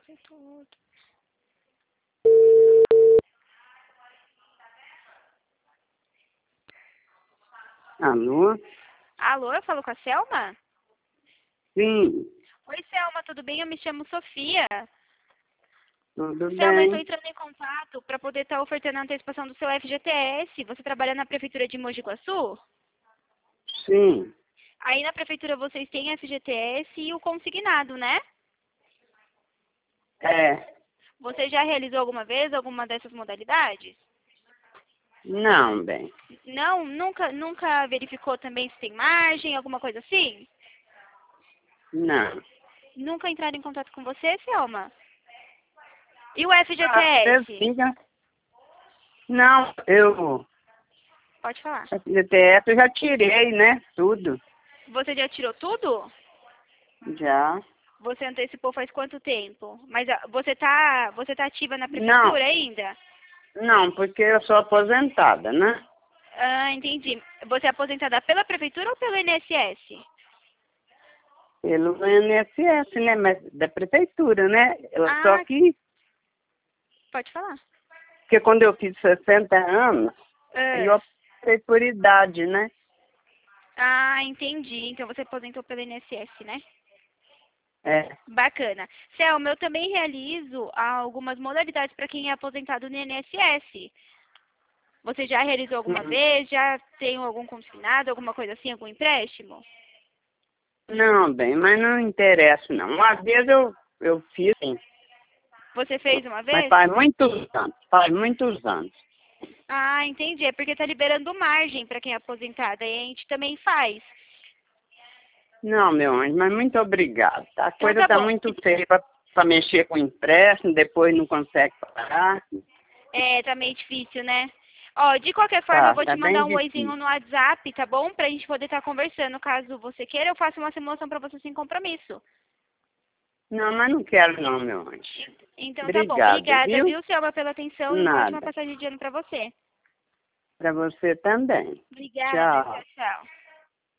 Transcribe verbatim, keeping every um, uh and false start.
fazer tudo. Alô? Alô, eu falo com a Selma? Sim, Oi, Selma, tudo bem? Eu me chamo Sofia. tudo Selma, eu estou bem. entrando em contato para poder estar ofertando a antecipação do seu F G T S. Você trabalha na Prefeitura de Mogi Guaçu? Sim, Aí na Prefeitura vocês têm F G T S e o consignado, né? é. Você já realizou alguma vez alguma dessas modalidades? Não, bem. Não? Nunca, nunca verificou também se tem margem, alguma coisa assim? Não. Nunca entraram em contato com você, Selma? E o F G T Ah, você S? fica... Não, eu... Pode falar. A G T S eu já tirei, né? Tudo. Você já tirou tudo? Já. Você antecipou faz quanto tempo? Mas ah, você tá, você tá ativa na Não, prefeitura ainda? não, porque eu sou aposentada, né? Ah, entendi. Você é aposentada pela prefeitura ou pelo I N S S? Pelo I N S S, né? Mas da prefeitura, né? Eu, só Ah, que, pode falar. porque quando eu fiz sessenta anos, aí eu Ah, optei por idade, né? ah, entendi. Então você aposentou pelo I N S S, né? É. Bacana. Selma, eu também realizo algumas modalidades para quem é aposentado no I N S S. Você já realizou alguma Hum. vez? Já tem algum consignado, alguma coisa assim, algum empréstimo? Não, bem, mas não interessa, não. Uma vez eu, eu fiz, sim, Você fez uma mas vez? faz muitos anos, faz muitos anos. Ah, entendi. É porque tá liberando margem para quem é aposentado. Aí a gente também faz. Não, meu anjo, mas muito obrigado. A Então coisa tá tá bom. muito feia para mexer com empréstimo, depois não consegue pagar. É, tá meio difícil, né? Ó, de qualquer forma, eu Tá, vou tá te bem mandar um oizinho difícil. no WhatsApp, tá bom? Pra gente poder estar conversando. Caso você queira, eu faço uma simulação pra você sem compromisso. Não, mas não quero não, meu anjo. Então tá bom. Obrigado, Obrigada, viu? viu, Selma, pela atenção e uma ótima Nada. passagem de ano pra você. Para você também. Obrigada. Tchau. Tchau, tchau.